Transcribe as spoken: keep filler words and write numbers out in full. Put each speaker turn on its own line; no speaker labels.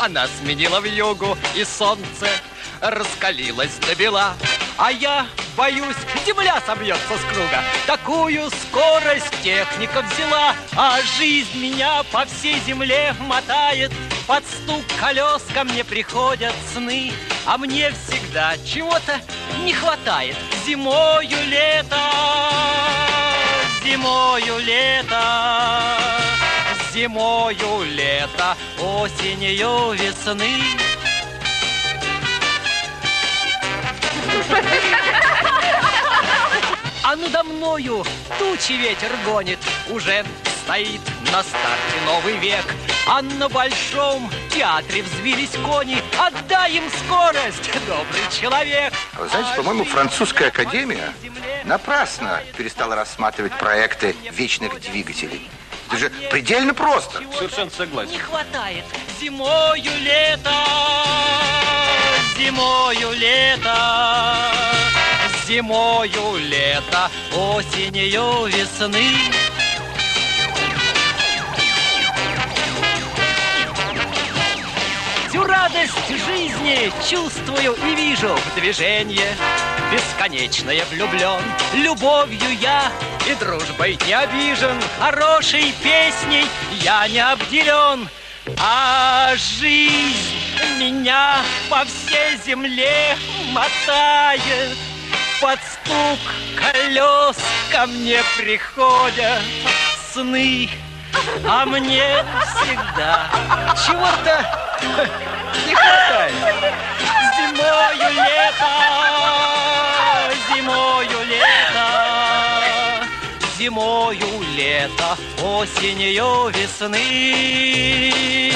она сменила вьюгу, и солнце раскалилось до бела. А я боюсь, земля собьется с круга. Такую скорость техника взяла, а жизнь меня по всей земле мотает. Под стук колес ко мне приходят сны, а мне всегда чего-то не хватает. Зимою лето, зимою лето, зимою лето, осенью весны. А надо мною тучи ветер гонит, уже стоит на старте новый век. А на Большом театре взвились кони, отдай им скорость, добрый человек.
Вы знаете, по-моему, французская академия напрасно перестала рассматривать проекты вечных двигателей. Это же предельно просто.
Совершенно согласен.
Не хватает зимою лето, зимою лето, зимою лето, осенью весны. Всю радость жизни чувствую и вижу в движении. Бесконечное влюблен, любовью я и дружбой не обижен. Хорошей песней я не обделен, а жизнь меня по всей земле мотает. Под стук колес ко мне приходят сны, а мне всегда чего-то не хватает. Зимою лето, зимою лето, зимою лето, осенью весны.